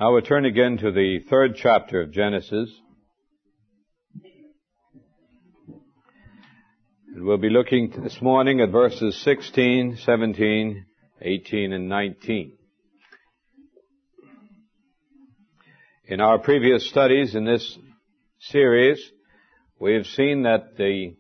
I will turn again to the 3rd chapter of Genesis. And we'll be looking this morning at verses 16, 17, 18, and 19. In our previous studies in this series, we have seen that the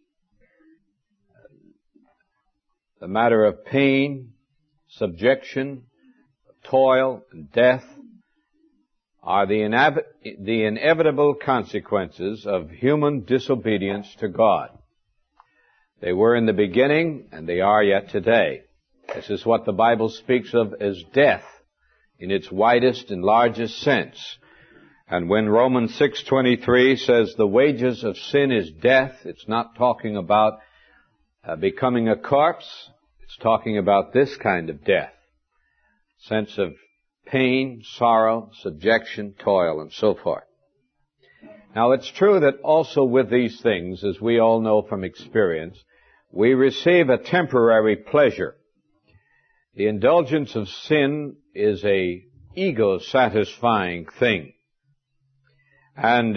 matter of pain, subjection, toil, and death are the inevitable consequences of human disobedience to God. They were in the beginning, and they are yet today. This is what the Bible speaks of as death in its widest and largest sense. And when Romans 6:23 says the wages of sin is death, it's not talking about becoming a corpse. It's talking about this kind of death. Sense of pain, sorrow, subjection, toil, and so forth. Now, it's true that also with these things, as we all know from experience, we receive a temporary pleasure. The indulgence of sin is a ego-satisfying thing. And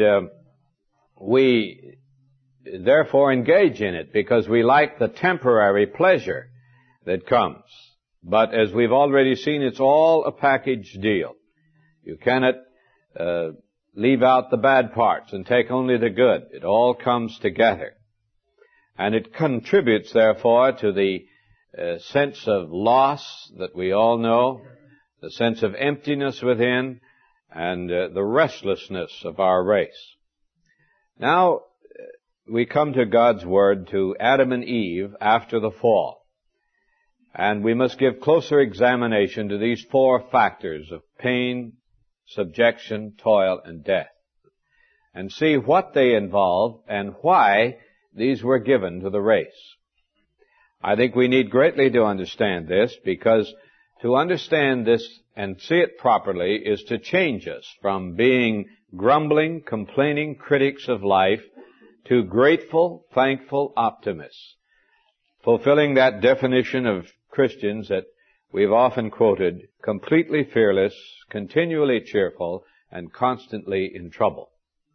we therefore engage in it because we like the temporary pleasure that comes. But as we've already seen, it's all a package deal. You cannot leave out the bad parts and take only the good. It all comes together. And it contributes, therefore, to the sense of loss that we all know, the sense of emptiness within, and the restlessness of our race. Now, we come to God's Word, to Adam and Eve after the fall. And we must give closer examination to these 4 factors of pain, subjection, toil, and death, and see what they involve and why these were given to the race. I think we need greatly to understand this, because to understand this and see it properly is to change us from being grumbling, complaining critics of life to grateful, thankful optimists, fulfilling that definition of Christians that we've often quoted: completely fearless, continually cheerful, and constantly in trouble.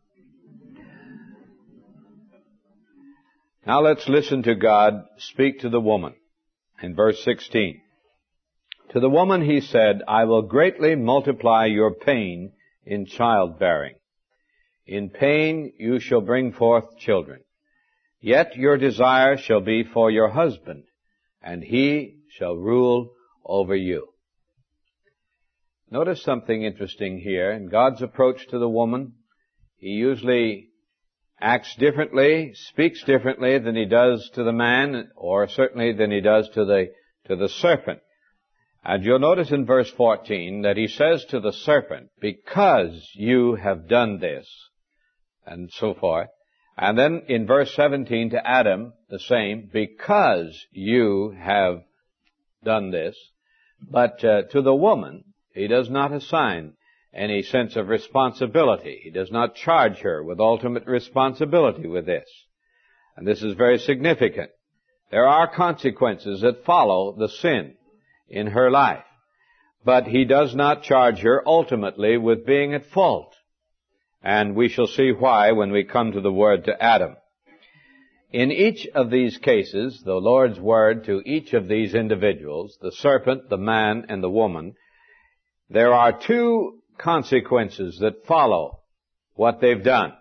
Now let's listen to God speak to the woman in verse 16. To the woman he said, I will greatly multiply your pain in childbearing. In pain you shall bring forth children. Yet your desire shall be for your husband, and he shall rule over you. Notice something interesting here. In God's approach to the woman, he usually acts differently, speaks differently than he does to the man, or certainly than he does to the serpent. And you'll notice in verse 14 that he says to the serpent, because you have done this, and so forth. And then in verse 17 to Adam, the same, because you have done this. But to the woman, he does not assign any sense of responsibility. He does not charge her with ultimate responsibility with this. And this is very significant. There are consequences that follow the sin in her life. But he does not charge her ultimately with being at fault. And we shall see why when we come to the word to Adam. In each of these cases, the Lord's word to each of these individuals, the serpent, the man, and the woman, there are 2 consequences that follow what they've done.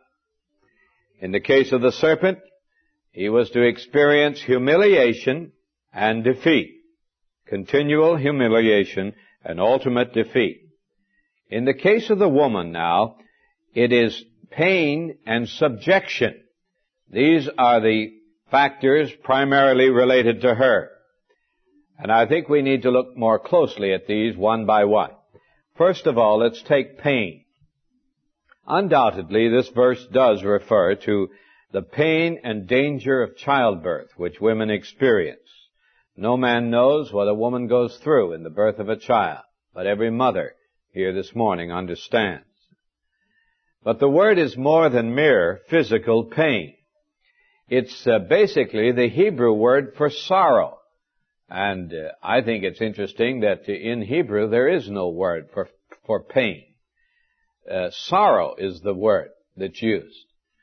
In the case of the serpent, he was to experience humiliation and defeat. Continual humiliation and ultimate defeat. In the case of the woman now, it is pain and subjection. These are the factors primarily related to her. And I think we need to look more closely at these one by one. First of all, let's take pain. Undoubtedly, this verse does refer to the pain and danger of childbirth which women experience. No man knows what a woman goes through in the birth of a child, but every mother here this morning understands. But the word is more than mere physical pain. It's basically the Hebrew word for sorrow. And I think it's interesting that in Hebrew there is no word for pain. sorrow is the word that's used.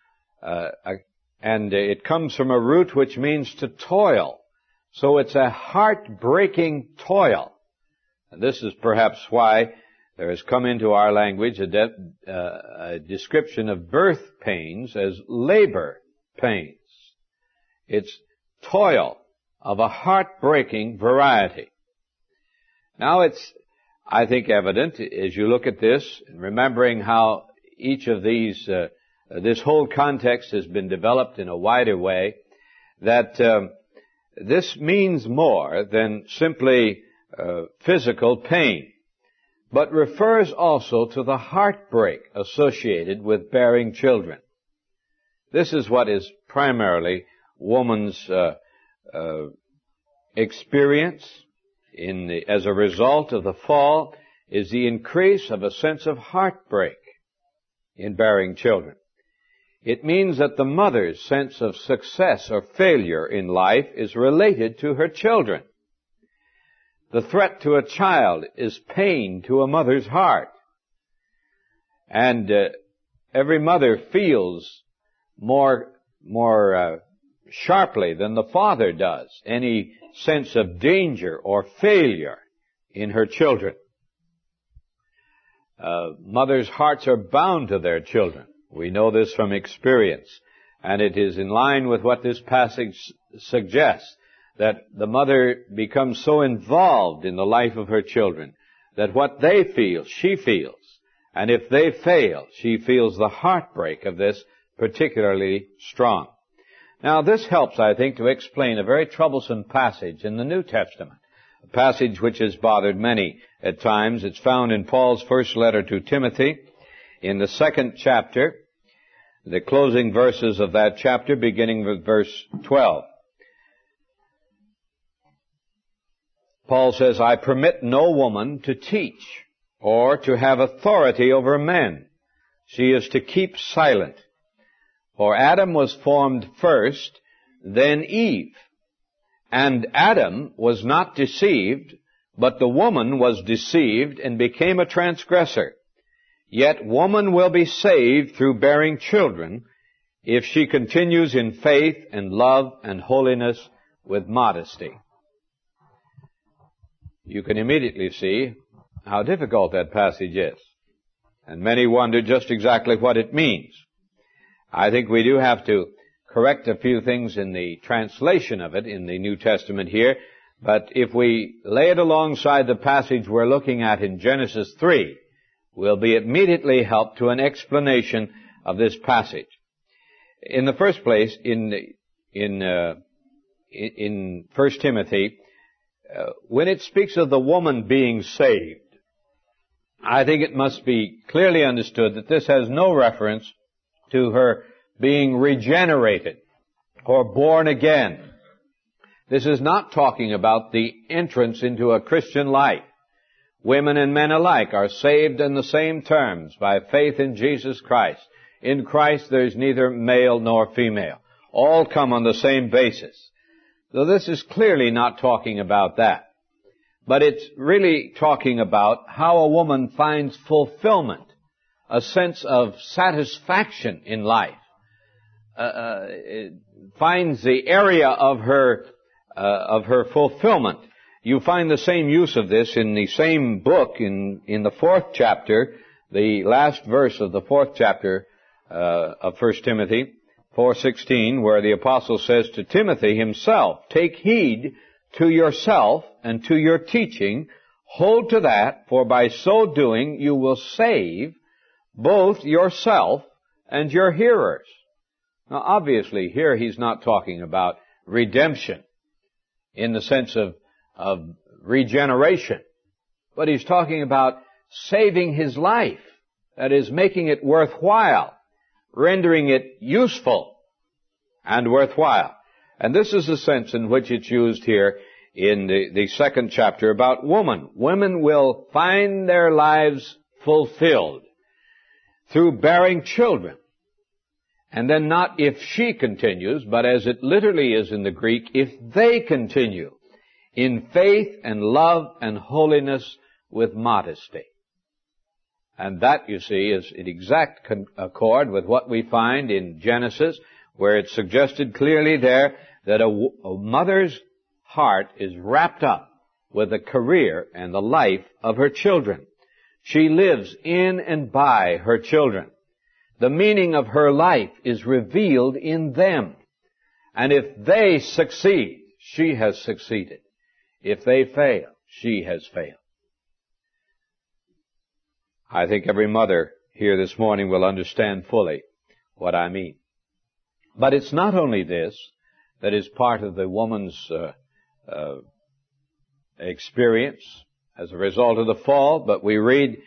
And it comes from a root which means to toil. So it's a heartbreaking toil. And this is perhaps why there has come into our language a description of birth pains as labor pains. It's toil of a heartbreaking variety. Now it's, I think, evident as you look at this, remembering how each of these, this whole context has been developed in a wider way, that this means more than simply physical pain, but refers also to the heartbreak associated with bearing children. This is what is primarily woman's experience as a result of the fall, is the increase of a sense of heartbreak in bearing children. It means that the mother's sense of success or failure in life is related to her children. The threat to a child is pain to a mother's heart. And every mother feels more sharply than the father does any sense of danger or failure in her children. Mothers' hearts are bound to their children. We know this from experience. And it is in line with what this passage suggests, that the mother becomes so involved in the life of her children that what they feel, she feels. And if they fail, she feels the heartbreak of this particularly strong. Now, this helps, I think, to explain a very troublesome passage in the New Testament, a passage which has bothered many at times. It's found in Paul's first letter to Timothy, in the 2nd chapter, the closing verses of that chapter, beginning with verse 12. Paul says, I permit no woman to teach or to have authority over men. She is to keep silent. For Adam was formed first, then Eve. And Adam was not deceived, but the woman was deceived and became a transgressor. Yet woman will be saved through bearing children if she continues in faith and love and holiness with modesty. You can immediately see how difficult that passage is. And many wonder just exactly what it means. I think we do have to correct a few things in the translation of it in the New Testament here, but if we lay it alongside the passage we're looking at in Genesis 3, we'll be immediately helped to an explanation of this passage. In the first place, in 1 Timothy, when it speaks of the woman being saved, I think it must be clearly understood that this has no reference to her being regenerated or born again. This is not talking about the entrance into a Christian life. Women and men alike are saved in the same terms by faith in Jesus Christ. In Christ there's neither male nor female. All come on the same basis. So this is clearly not talking about that. But it's really talking about how a woman finds fulfillment, a sense of satisfaction in life, finds the area of her fulfillment. You find the same use of this in the same book in the 4th chapter, the last verse of the 4th chapter of 1 Timothy 4:16, where the apostle says to Timothy himself, take heed to yourself and to your teaching, hold to that, for by so doing you will save both yourself and your hearers. Now obviously here he's not talking about redemption in the sense of regeneration, but he's talking about saving his life, that is, making it worthwhile, rendering it useful and worthwhile. And this is the sense in which it's used here in the 2nd chapter about woman. Women will find their lives fulfilled through bearing children. And then not if she continues, but as it literally is in the Greek, if they continue in faith and love and holiness with modesty. And that, you see, is in exact accord with what we find in Genesis, where it's suggested clearly there that a mother's heart is wrapped up with the career and the life of her children. She lives in and by her children. The meaning of her life is revealed in them. And if they succeed, she has succeeded. If they fail, she has failed. I think every mother here this morning will understand fully what I mean. But it's not only this that is part of the woman's experience as a result of the fall, but we read,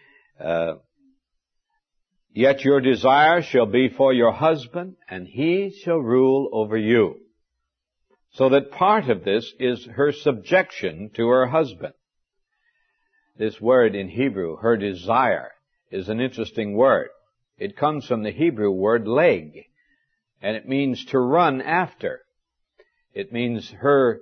yet your desire shall be for your husband, and he shall rule over you. So that part of this is her subjection to her husband. This word in Hebrew, her desire, is an interesting word. It comes from the Hebrew word leg, and it means to run after. It means her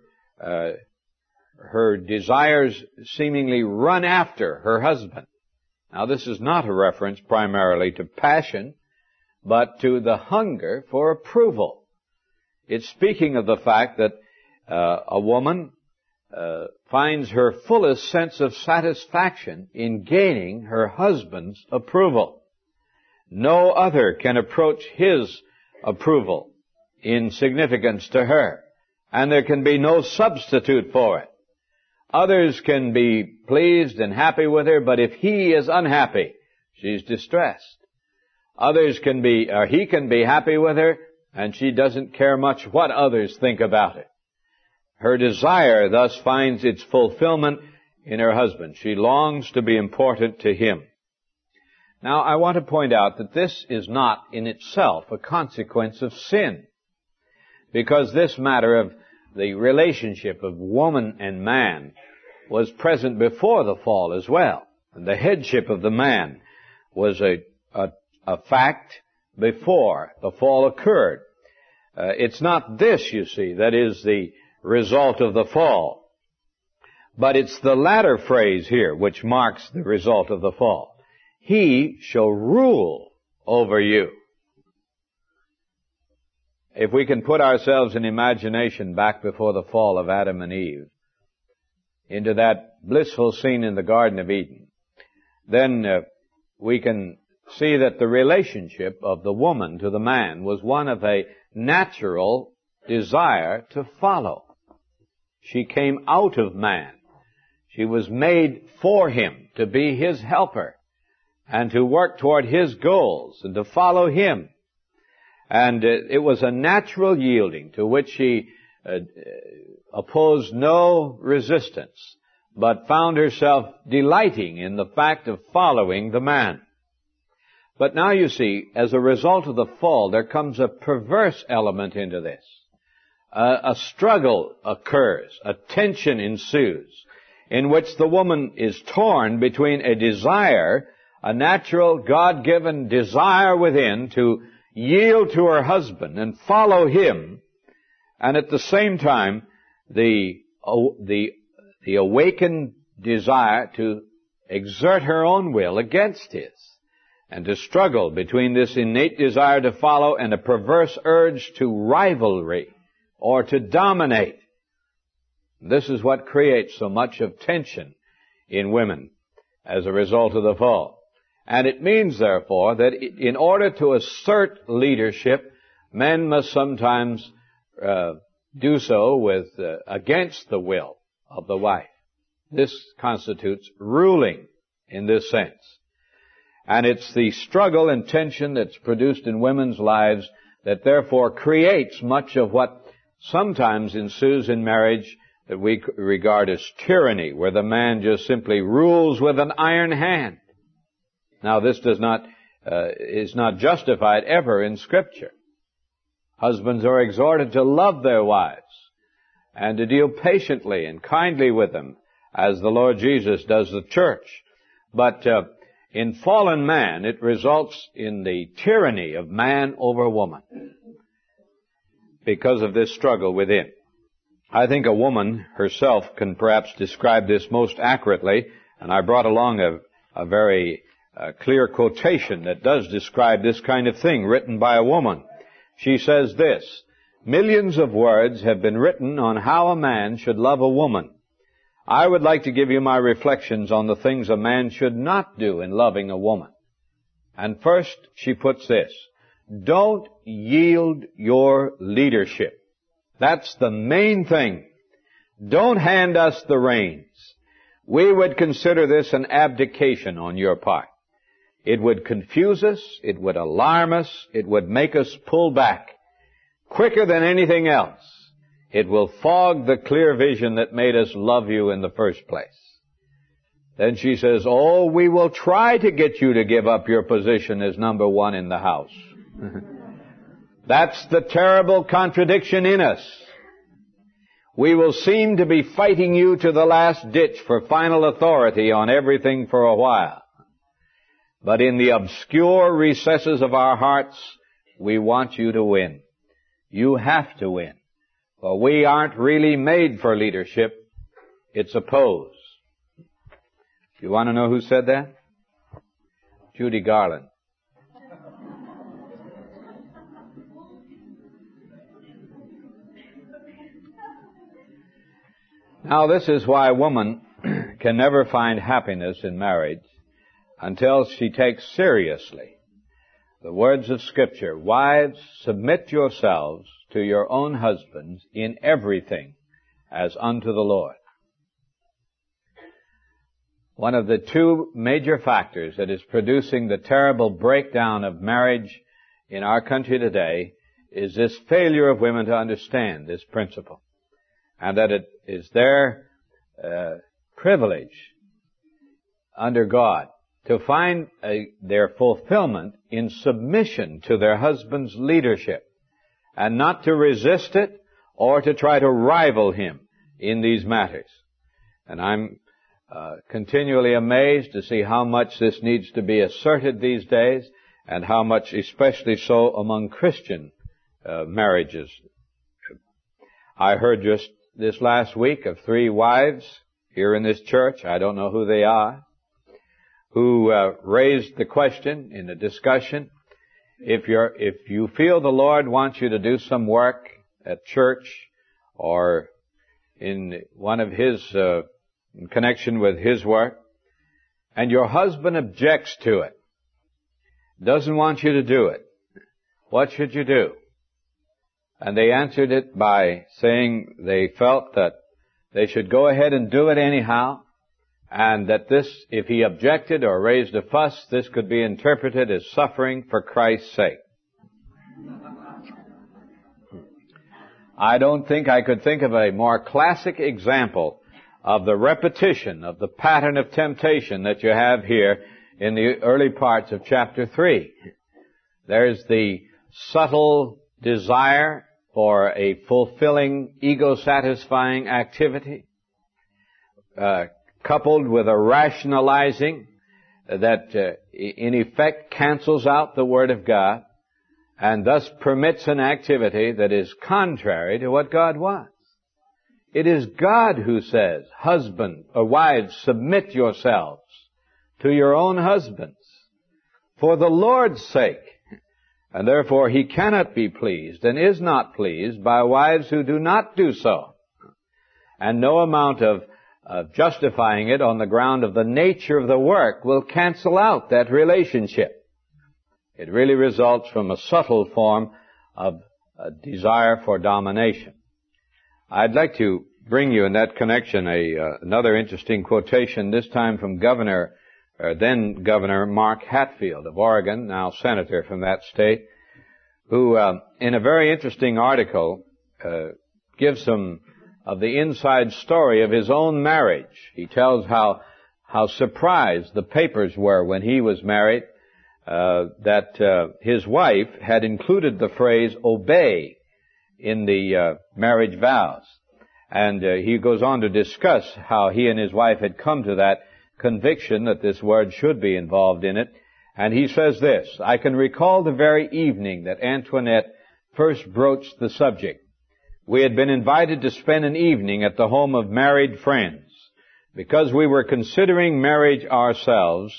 desires seemingly run after her husband. Now, this is not a reference primarily to passion, but to the hunger for approval. It's speaking of the fact that a woman finds her fullest sense of satisfaction in gaining her husband's approval. No other can approach his approval in significance to her, and there can be no substitute for it. Others can be pleased and happy with her, but if he is unhappy, she's distressed. He can be happy with her, and she doesn't care much what others think about it. Her desire thus finds its fulfillment in her husband. She longs to be important to him. Now, I want to point out that this is not in itself a consequence of sin, because this matter of the relationship of woman and man was present before the fall as well. And the headship of the man was a fact before the fall occurred. It's not this, you see, that is the result of the fall. But it's the latter phrase here which marks the result of the fall. He shall rule over you. If we can put ourselves in imagination back before the fall of Adam and Eve, into that blissful scene in the Garden of Eden, then we can see that the relationship of the woman to the man was one of a natural desire to follow. She came out of man. She was made for him, to be his helper, and to work toward his goals, and to follow him. And it was a natural yielding to which she opposed no resistance, but found herself delighting in the fact of following the man. But now you see, as a result of the fall, there comes a perverse element into this. A struggle occurs, a tension ensues, in which the woman is torn between a desire, a natural God-given desire within to yield to her husband and follow him, and at the same time the awakened desire to exert her own will against his, and to struggle between this innate desire to follow and a perverse urge to rivalry or to dominate. This is what creates so much of tension in women as a result of the fall. And it means, therefore, that in order to assert leadership, men must sometimes do so against the will of the wife. This constitutes ruling in this sense. And it's the struggle and tension that's produced in women's lives that therefore creates much of what sometimes ensues in marriage that we regard as tyranny, where the man just simply rules with an iron hand. Now, this is not justified ever in Scripture. Husbands are exhorted to love their wives and to deal patiently and kindly with them, as the Lord Jesus does the church. But in fallen man, it results in the tyranny of man over woman because of this struggle within. I think a woman herself can perhaps describe this most accurately, and I brought along a very clear quotation that does describe this kind of thing written by a woman. She says this: "Millions of words have been written on how a man should love a woman. I would like to give you my reflections on the things a man should not do in loving a woman." And first, she puts this: don't yield your leadership. That's the main thing. Don't hand us the reins. We would consider this an abdication on your part. It would confuse us, it would alarm us, it would make us pull back. Quicker than anything else, it will fog the clear vision that made us love you in the first place. Then she says, "Oh, we will try to get you to give up your position as number one in the house." That's the terrible contradiction in us. We will seem to be fighting you to the last ditch for final authority on everything for a while. But in the obscure recesses of our hearts, we want you to win. You have to win. For we aren't really made for leadership. It's a pose. You want to know who said that? Judy Garland. Now, this is why a woman can never find happiness in marriage until she takes seriously the words of Scripture. "Wives, submit yourselves to your own husbands in everything as unto the Lord." One of the two major factors that is producing the terrible breakdown of marriage in our country today is this failure of women to understand this principle, and that it is their privilege under God to find their fulfillment in submission to their husband's leadership, and not to resist it or to try to rival him in these matters. And I'm continually amazed to see how much this needs to be asserted these days, and how much especially so among Christian marriages. I heard just this last week of 3 wives here in this church, I don't know who they are, who raised the question in a discussion: if you feel the Lord wants you to do some work at church or in one of His in connection with His work, and your husband objects to it, doesn't want you to do it, what should you do? And they answered it by saying they felt that they should go ahead and do it anyhow, and that this, if he objected or raised a fuss, this could be interpreted as suffering for Christ's sake. I don't think I could think of a more classic example of the repetition of the pattern of temptation that you have here in the early parts of chapter 3. There's the subtle desire for a fulfilling, ego-satisfying activity, coupled with a rationalizing that in effect cancels out the Word of God, and thus permits an activity that is contrary to what God wants. It is God who says, "Husband or wives, submit yourselves to your own husbands for the Lord's sake." And therefore He cannot be pleased and is not pleased by wives who do not do so. And no amount of justifying it on the ground of the nature of the work will cancel out that relationship. It really results from a subtle form of a desire for domination. I'd like to bring you in that connection another interesting quotation, this time from then Governor Mark Hatfield of Oregon, now Senator from that state, who in a very interesting article gives some of the inside story of his own marriage. He tells how surprised the papers were when he was married, that his wife had included the phrase "obey" in the marriage vows. And he goes on to discuss how he and his wife had come to that conviction that this word should be involved in it. And he says this: "I can recall the very evening that Antoinette first broached the subject. We had been invited to spend an evening at the home of married friends. Because we were considering marriage ourselves,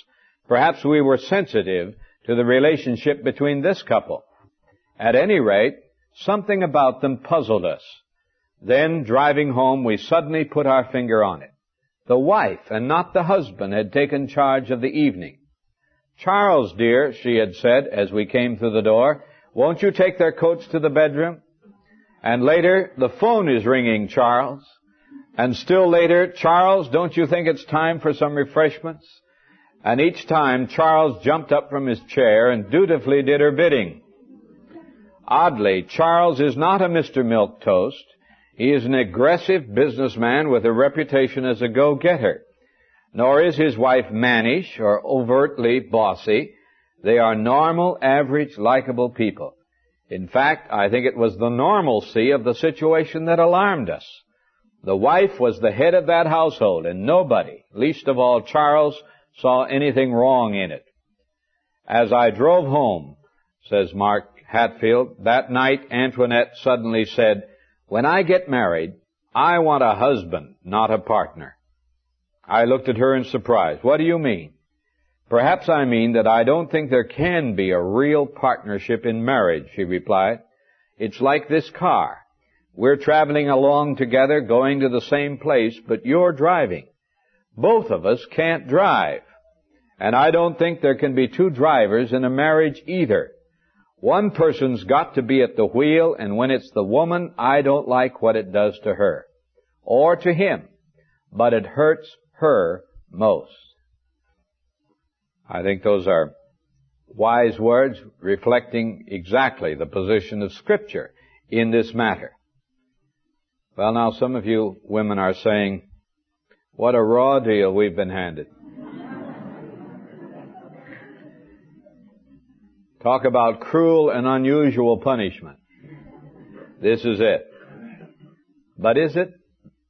Perhaps we were sensitive to the relationship between this couple. At any rate, something about them puzzled us. Then, driving home, we suddenly put our finger on it. The wife, and not the husband, had taken charge of the evening. "Charles, dear," she had said as we came through the door, "won't you take their coats to the bedroom?" And later, "The phone is ringing, Charles." And still later, "Charles, don't you think it's time for some refreshments?" And each time, Charles jumped up from his chair and dutifully did her bidding. Oddly, Charles is not a Mr. Milquetoast. He is an aggressive businessman with a reputation as a go-getter. Nor is his wife mannish or overtly bossy. They are normal, average, likable people. In fact, I think it was the normalcy of the situation that alarmed us. The wife was the head of that household, and nobody, least of all Charles, saw anything wrong in it. "As I drove home," says Mark Hatfield, "that night Antoinette suddenly said, 'When I get married, I want a husband, not a partner.' I looked at her in surprise. 'What do you mean?' 'Perhaps I mean that I don't think there can be a real partnership in marriage,' she replied. 'It's like this car. We're traveling along together, going to the same place, but you're driving. Both of us can't drive. And I don't think there can be two drivers in a marriage either. One person's got to be at the wheel, and when it's the woman, I don't like what it does to her. Or to him. But it hurts her most.'" I think those are wise words reflecting exactly the position of Scripture in this matter. Well, now some of you women are saying, "What a raw deal we've been handed." Talk about cruel and unusual punishment. This is it. But is it?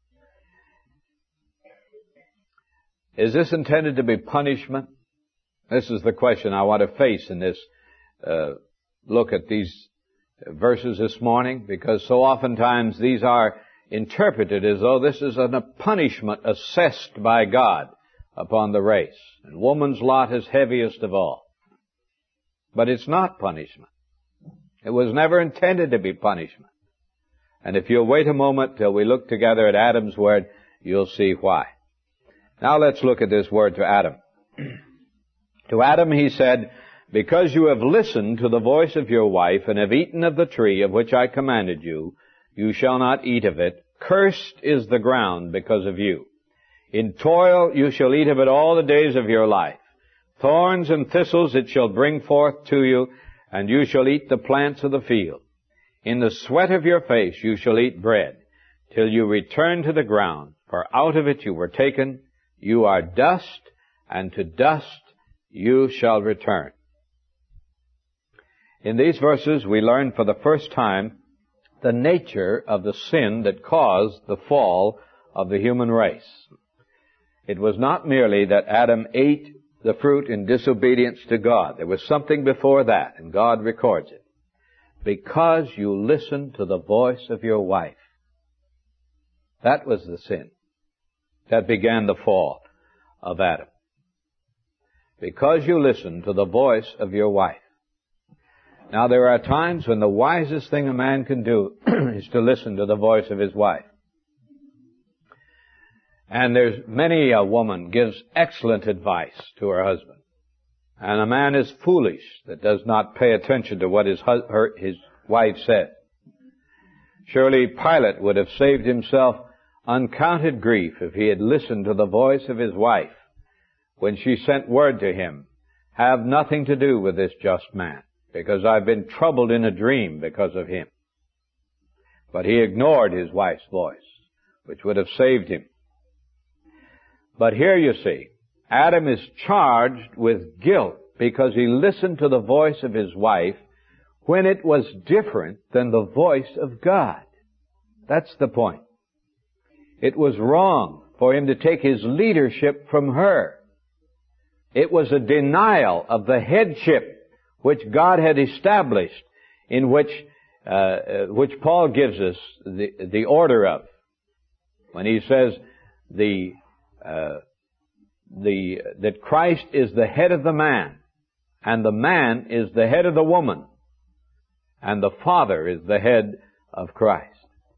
Is this intended to be punishment? This is the question I want to face in this look at these verses this morning, because so oftentimes these are interpreted as though this is a punishment assessed by God upon the race, and woman's lot is heaviest of all. But it's not punishment. It was never intended to be punishment. And if you'll wait a moment till we look together at Adam's word, you'll see why. Now let's look at this word to Adam. To Adam he said, "Because you have listened to the voice of your wife and have eaten of the tree of which I commanded you, you shall not eat of it. Cursed is the ground because of you. In toil you shall eat of it all the days of your life. Thorns and thistles it shall bring forth to you, and you shall eat the plants of the field. In the sweat of your face you shall eat bread, till you return to the ground, for out of it you were taken. You are dust, and to dust you shall return." In these verses we learn for the first time the nature of the sin that caused the fall of the human race. It was not merely that Adam ate the fruit in disobedience to God. There was something before that, and God records it. "Because you listened to the voice of your wife." That was the sin that began the fall of Adam. Because you listened to the voice of your wife. Now there are times when the wisest thing a man can do is to listen to the voice of his wife. And there's many a woman gives excellent advice to her husband. And a man is foolish that does not pay attention to what his wife said. Surely Pilate would have saved himself uncounted grief if he had listened to the voice of his wife when she sent word to him, "Have nothing to do with this just man, because I've been troubled in a dream because of him." But he ignored his wife's voice, which would have saved him. But here you see, Adam is charged with guilt because he listened to the voice of his wife when it was different than the voice of God. That's the point. It was wrong for him to take his leadership from her. It was a denial of the headship which God had established, in which Paul gives us the order of. When he says the that Christ is the head of the man, and the man is the head of the woman, and the Father is the head of Christ.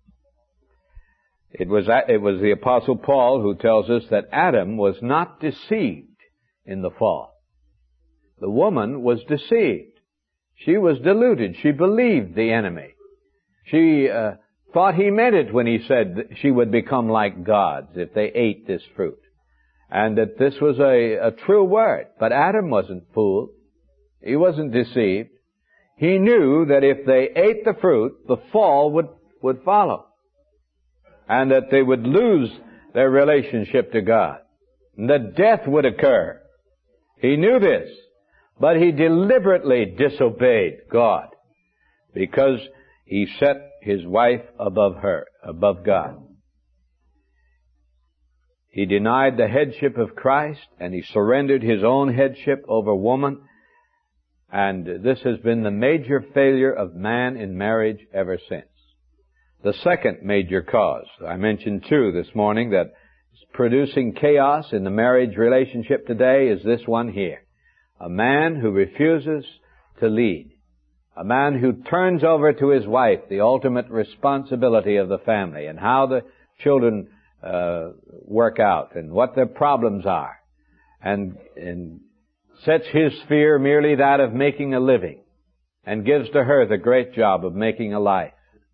It was the Apostle Paul who tells us that Adam was not deceived in the fall. The woman was deceived. She was deluded. She believed the enemy. She thought he meant it when he said that she would become like gods if they ate this fruit, and that this was a true word. But Adam wasn't fooled. He wasn't deceived. He knew that if they ate the fruit, the fall would follow, and that they would lose their relationship to God, and that death would occur. He knew this, but he deliberately disobeyed God because he set his wife above God. He denied the headship of Christ, and he surrendered his own headship over woman, and this has been the major failure of man in marriage ever since. The second major cause, I mentioned two this morning, that is producing chaos in the marriage relationship today, is this one here. A man who refuses to lead. A man who turns over to his wife the ultimate responsibility of the family and how the children work out and what their problems are, and sets his sphere merely that of making a living, and gives to her the great job of making a life.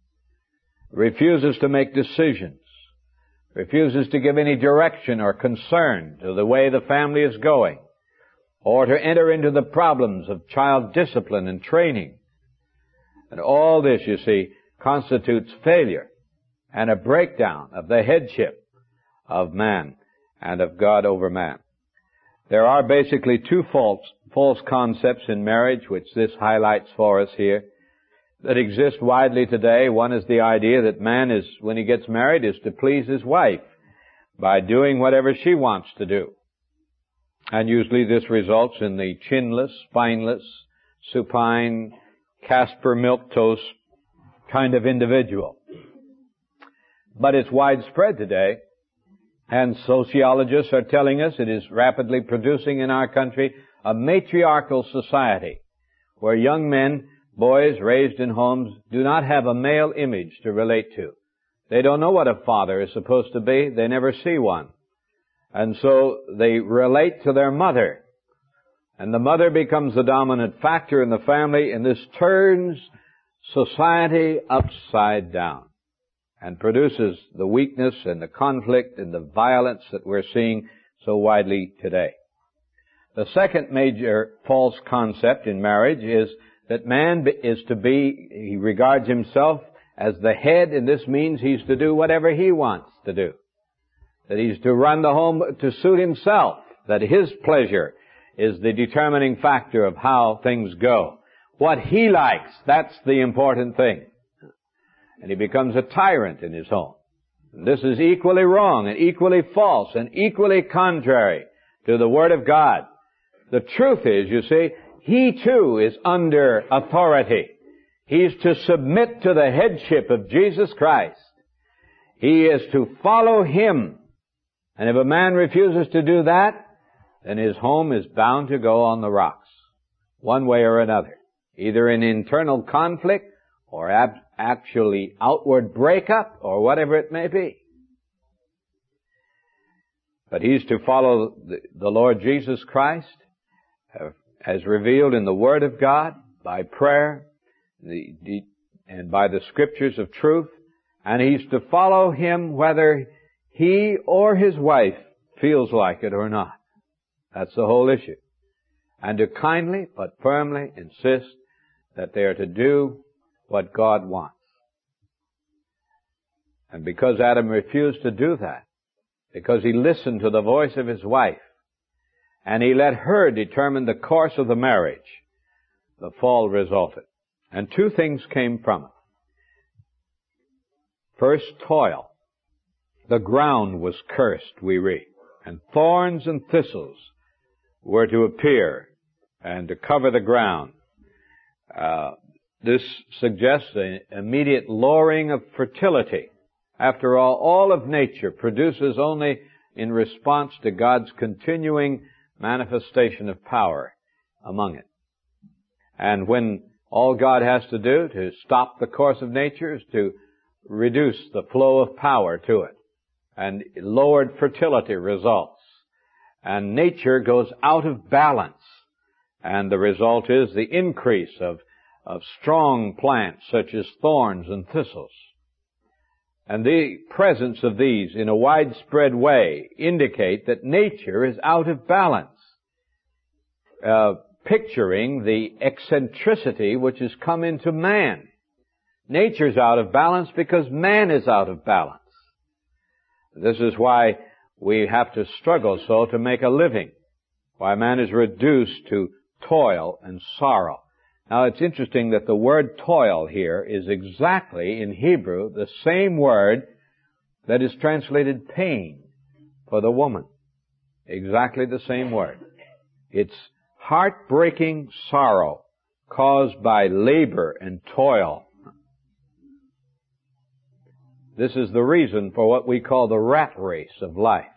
Refuses to make decisions, refuses to give any direction or concern to the way the family is going, or to enter into the problems of child discipline and training. And all this, you see, constitutes failure and a breakdown of the headship of man and of God over man. There are basically two false concepts in marriage, which this highlights for us here, that exist widely today. One is the idea that man is, when he gets married, is to please his wife by doing whatever she wants to do. And usually this results in the chinless, spineless, supine, Casper milquetoast kind of individual. But it's widespread today, and sociologists are telling us it is rapidly producing in our country a matriarchal society where young men, boys raised in homes, do not have a male image to relate to. They don't know what a father is supposed to be. They never see one. And so they relate to their mother. And the mother becomes the dominant factor in the family, and this turns society upside down and produces the weakness and the conflict and the violence that we're seeing so widely today. The second major false concept in marriage is that man is to be, he regards himself as the head, and this means he's to do whatever he wants to do. That he's to run the home to suit himself, that his pleasure is the determining factor of how things go. What he likes, that's the important thing. And he becomes a tyrant in his home. And this is equally wrong and equally false and equally contrary to the Word of God. The truth is, you see, he too is under authority. He's to submit to the headship of Jesus Christ. He is to follow Him. And if a man refuses to do that, then his home is bound to go on the rocks, one way or another, either in internal conflict or actually outward breakup or whatever it may be. But he's to follow the Lord Jesus Christ as revealed in the Word of God, by prayer, and by the Scriptures of truth, and he's to follow Him whether he or his wife feels like it or not. That's the whole issue. And to kindly but firmly insist that they are to do what God wants. And because Adam refused to do that, because he listened to the voice of his wife, and he let her determine the course of the marriage, the fall resulted. And two things came from it. First, toil. The ground was cursed, we read, and thorns and thistles were to appear and to cover the ground. This suggests an immediate lowering of fertility. After all of nature produces only in response to God's continuing manifestation of power among it. And when all God has to do to stop the course of nature is to reduce the flow of power to it, and lowered fertility results, and nature goes out of balance, and the result is the increase of strong plants such as thorns and thistles. And the presence of these in a widespread way indicate that nature is out of balance, picturing the eccentricity which has come into man. Nature's out of balance because man is out of balance. This is why we have to struggle so to make a living, why man is reduced to toil and sorrow. Now, it's interesting that the word toil here is exactly, in Hebrew, the same word that is translated pain for the woman. Exactly the same word. It's heartbreaking sorrow caused by labor and toil. This is the reason for what we call the rat race of life.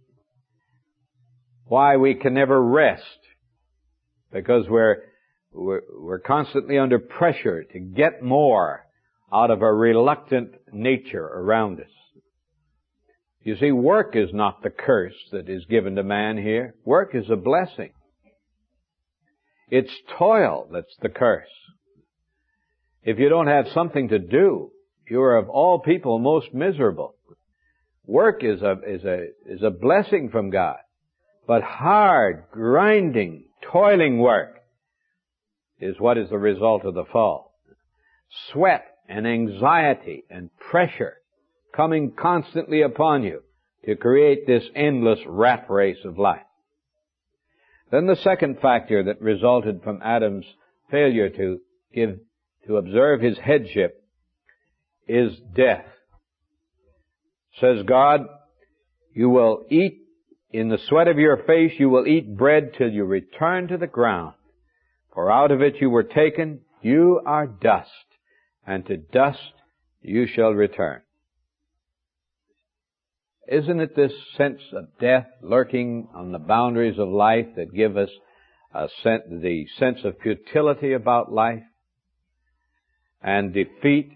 Why we can never rest. Because we're constantly under pressure to get more out of a reluctant nature around us. You see, work is not the curse that is given to man here. Work is a blessing. It's toil that's the curse. If you don't have something to do, you are of all people most miserable. Work is a blessing from God. But hard, grinding, toiling work is what is the result of the fall. Sweat and anxiety and pressure coming constantly upon you to create this endless rat race of life. Then the second factor that resulted from Adam's failure to observe his headship is death. Says God, you will eat in the sweat of your face, you will eat bread till you return to the ground. For out of it you were taken, you are dust, and to dust you shall return. Isn't it this sense of death lurking on the boundaries of life that give us the sense of futility about life and defeat?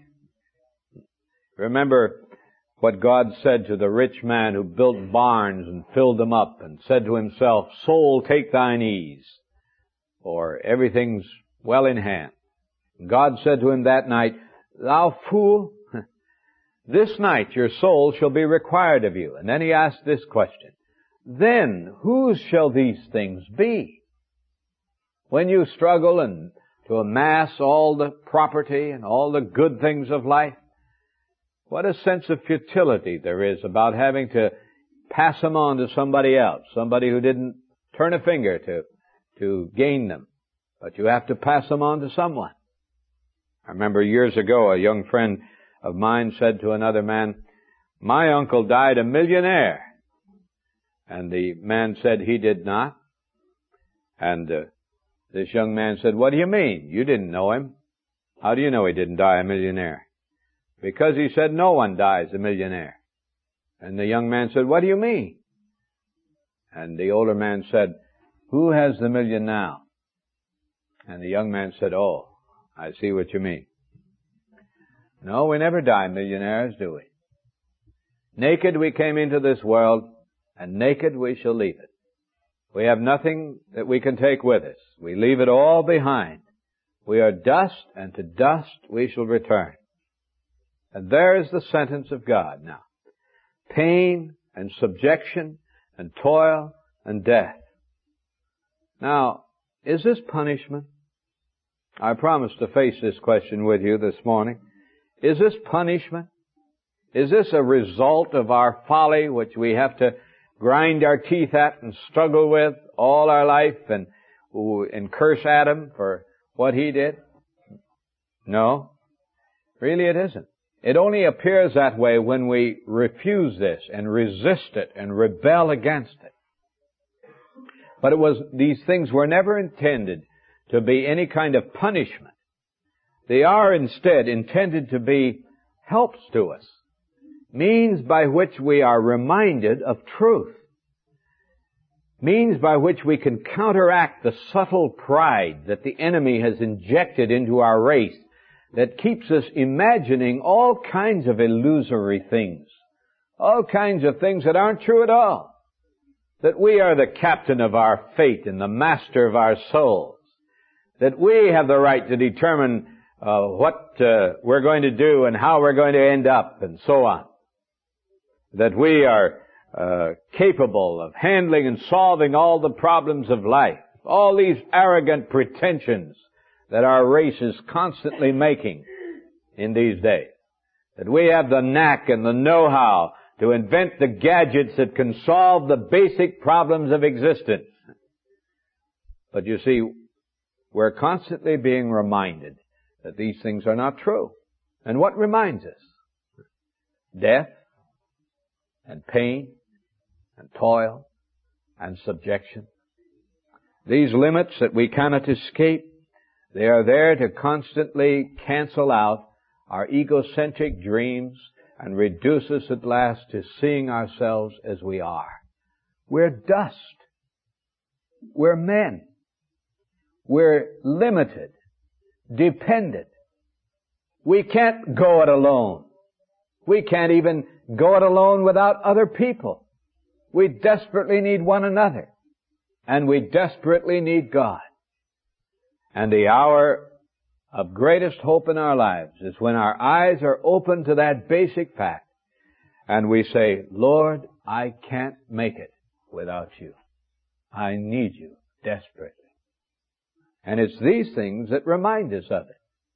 Remember what God said to the rich man who built barns and filled them up and said to himself, "Soul, take thine ease, for everything's well in hand." God said to him that night, "Thou fool, this night your soul shall be required of you." And then he asked this question, "Then whose shall these things be?" When you struggle and to amass all the property and all the good things of life, what a sense of futility there is about having to pass them on to somebody else, somebody who didn't turn a finger to gain them. But you have to pass them on to someone. I remember years ago a young friend of mine said to another man, "My uncle died a millionaire." And the man said he did not. And this young man said, "What do you mean? You didn't know him. How do you know he didn't die a millionaire?" "Because he said no one dies a millionaire." And the young man said, "What do you mean?" And the older man said, "Who has the million now?" And the young man said, "Oh, I see what you mean. No, we never die millionaires, do we? Naked we came into this world, and naked we shall leave it. We have nothing that we can take with us. We leave it all behind. We are dust, and to dust we shall return." And there is the sentence of God now. Pain and subjection and toil and death. Now, is this punishment? I promise to face this question with you this morning. Is this punishment? Is this a result of our folly which we have to grind our teeth at and struggle with all our life and curse Adam for what he did? No. Really it isn't. It only appears that way when we refuse this and resist it and rebel against it. But these things were never intended to be any kind of punishment. They are instead intended to be helps to us, means by which we are reminded of truth. means by which we can counteract the subtle pride that the enemy has injected into our race that keeps us imagining all kinds of illusory things, all kinds of things that aren't true at all, that we are the captain of our fate and the master of our souls, that we have the right to determine what we're going to do and how we're going to end up and so on, that we are capable of handling and solving all the problems of life, all these arrogant pretensions that our race is constantly making in these days, that we have the knack and the know-how to invent the gadgets that can solve the basic problems of existence. But you see, we're constantly being reminded that these things are not true. And what reminds us? Death and pain and toil and subjection. These limits that we cannot escape, they are there to constantly cancel out our egocentric dreams and reduce us at last to seeing ourselves as we are. We're dust. We're men. We're limited, dependent. We can't go it alone. We can't even go it alone without other people. We desperately need one another. And we desperately need God. And the hour of greatest hope in our lives is when our eyes are open to that basic fact and we say, Lord, I can't make it without you. I need you desperately. And it's these things that remind us of it.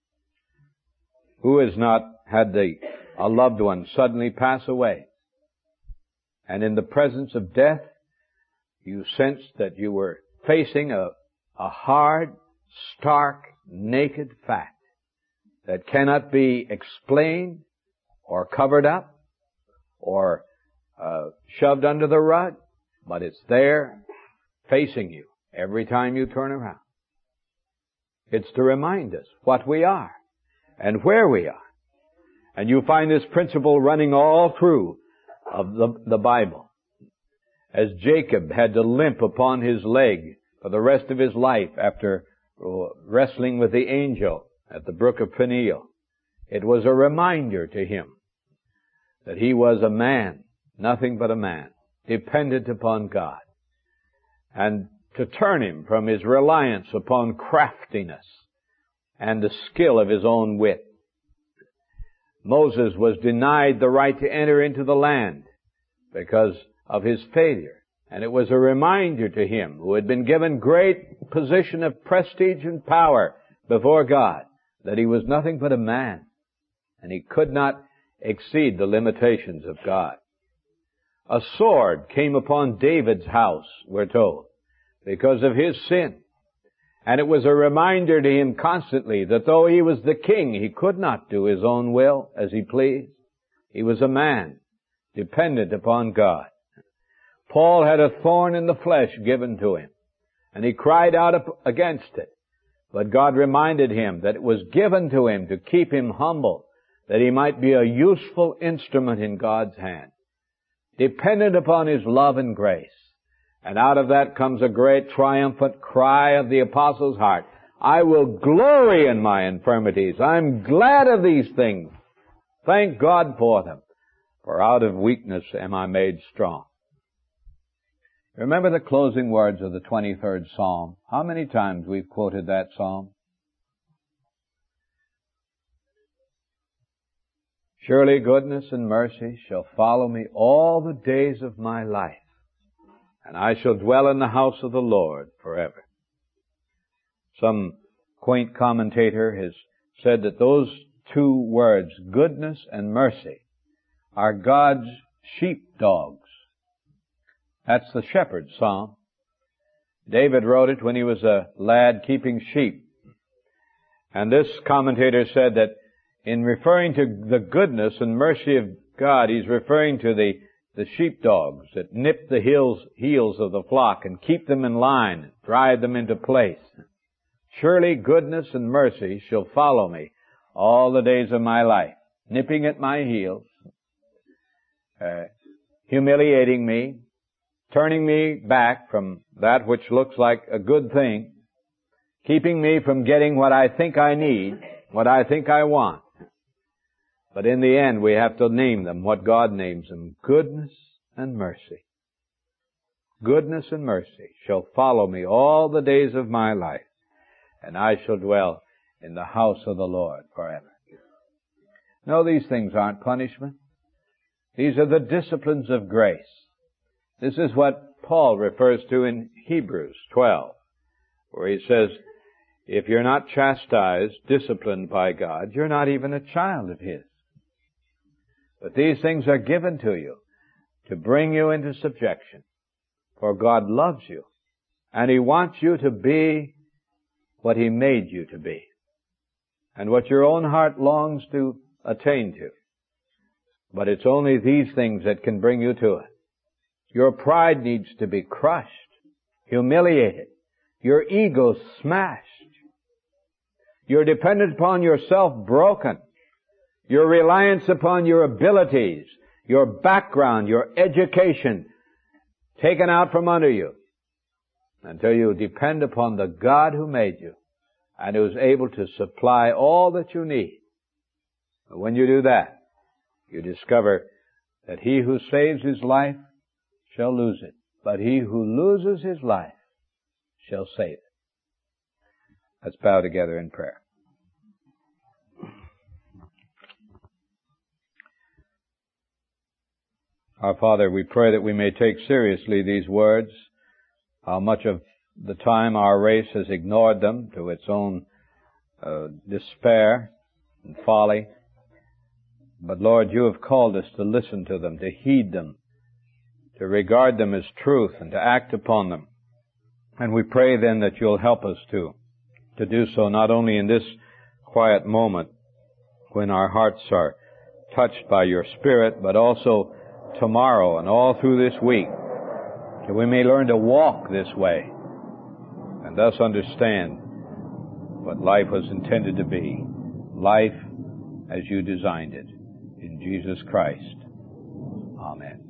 Who has not had a loved one suddenly pass away? And in the presence of death, you sensed that you were facing a hard, stark, naked fact that cannot be explained or covered up or shoved under the rug, but it's there facing you every time you turn around. It's to remind us what we are and where we are. And you find this principle running all through of the Bible. As Jacob had to limp upon his leg for the rest of his life after wrestling with the angel at the brook of Peniel, it was a reminder to him that he was a man, nothing but a man, dependent upon God, and to turn him from his reliance upon craftiness and the skill of his own wit. Moses was denied the right to enter into the land because of his failure. And it was a reminder to him, who had been given great position of prestige and power before God, that he was nothing but a man, and he could not exceed the limitations of God. A sword came upon David's house, we're told, because of his sin. And it was a reminder to him constantly that though he was the king, he could not do his own will as he pleased. He was a man, dependent upon God. Paul had a thorn in the flesh given to him, and he cried out against it. But God reminded him that it was given to him to keep him humble, that he might be a useful instrument in God's hand, dependent upon his love and grace. And out of that comes a great triumphant cry of the apostle's heart. I will glory in my infirmities. I'm glad of these things. Thank God for them. For out of weakness am I made strong. Remember the closing words of the 23rd Psalm. How many times we've quoted that psalm? Surely goodness and mercy shall follow me all the days of my life, and I shall dwell in the house of the Lord forever. Some quaint commentator has said that those two words, goodness and mercy, are God's sheepdogs. That's the shepherd's psalm. David wrote it when he was a lad keeping sheep. And this commentator said that in referring to the goodness and mercy of God, he's referring to the sheepdogs that nip the heels of the flock and keep them in line, drive them into place. Surely goodness and mercy shall follow me all the days of my life, nipping at my heels, humiliating me, turning me back from that which looks like a good thing, keeping me from getting what I think I need, what I think I want. But in the end, we have to name them what God names them: goodness and mercy. Goodness and mercy shall follow me all the days of my life, and I shall dwell in the house of the Lord forever. No, these things aren't punishment. These are the disciplines of grace. This is what Paul refers to in Hebrews 12, where he says, if you're not chastised, disciplined by God, you're not even a child of His. But these things are given to you to bring you into subjection. For God loves you, and He wants you to be what He made you to be, and what your own heart longs to attain to. But it's only these things that can bring you to it. Your pride needs to be crushed, humiliated, your ego smashed, your dependence upon yourself broken, your reliance upon your abilities, your background, your education taken out from under you, until you depend upon the God who made you and who is able to supply all that you need. And when you do that, you discover that he who saves his life shall lose it, but he who loses his life shall save it. Let's bow together in prayer. Our Father, we pray that we may take seriously these words, how much of the time our race has ignored them to its own despair and folly. But Lord, you have called us to listen to them, to heed them, to regard them as truth and to act upon them. And we pray then that you'll help us to do so not only in this quiet moment when our hearts are touched by your Spirit, but also tomorrow and all through this week, that we may learn to walk this way and thus understand what life was intended to be, life as you designed it. In Jesus Christ. Amen.